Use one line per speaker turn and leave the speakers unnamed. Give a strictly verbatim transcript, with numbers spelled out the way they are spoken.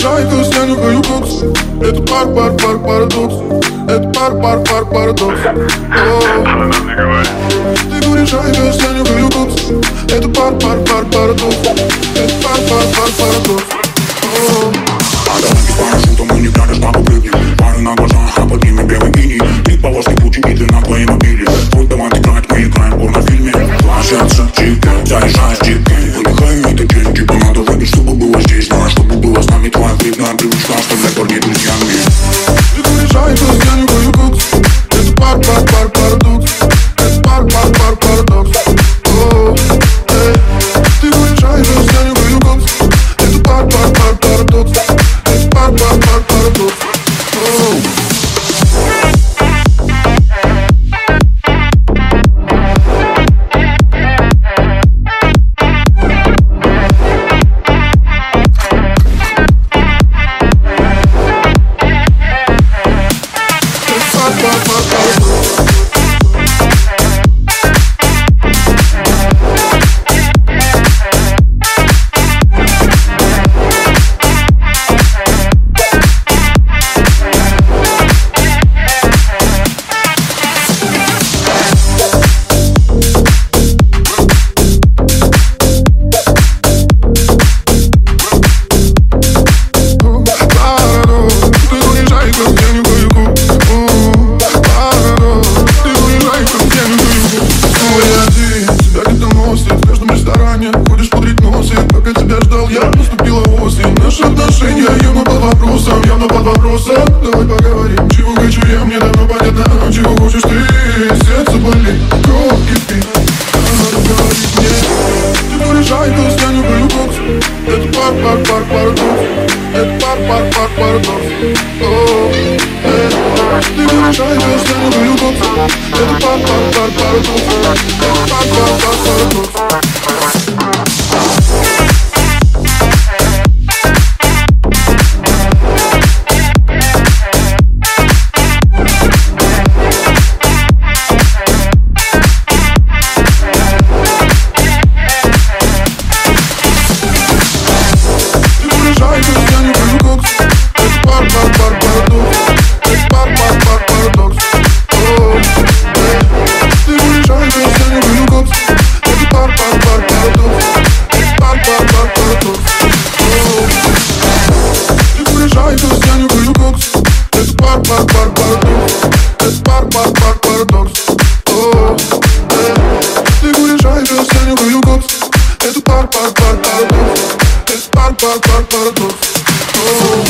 Лужайка, я нюхаю кокс. Это пар, пар, пар, парадокс. Это пар, пар, пар, парадокс. Ты говоришь, айка, я нюхаю кокс. Это пар, пар, пар, парадокс. Это пар, пар, пар, парадокс.
А давай без парашюта, мы не глядишь, папа прыгнем. Пары на глазах, а под ними белый мини. Три полоски пути и длина твоей мобили. Твой талант играть, мы играем в порнофильме. Ложатся чики, заезжаешь чики. Выдыхаю этот день, типа надо выпить, чтобы было здесь. Ну а чтобы было с нами твоя вредная привычка, оставлять парней друзьями.
Ты говоришь, айка, я нюхаю кокс. Это пар, пар, пар, парадокс. Это пар, пар, пар, парадокс. Ты говоришь, айка, я нюхаю кокс. Это пар, пар, пар, парадокс. Это пар, пар, пар, парадокс. Ходишь под ритмосы, пока тебя ждал я, наступила осень. Наши отношения явно под вопросом, явно под вопросом. Давай поговорим, чего хочу я, мне давно понятно. Чего хочешь ты, сердце болит, кровь кипит. Надо говорить мне. Ты говоришь, айка, я нюхаю кокс. Это пар, пар, пар, парадокс. Это пар, пар, пар, парадокс. Ты говоришь, айка, я нюхаю кокс. Это пар, пар, пар, парадокс. Это пар, пар, пар, парадокс. Пар, пар, пар, парадокс.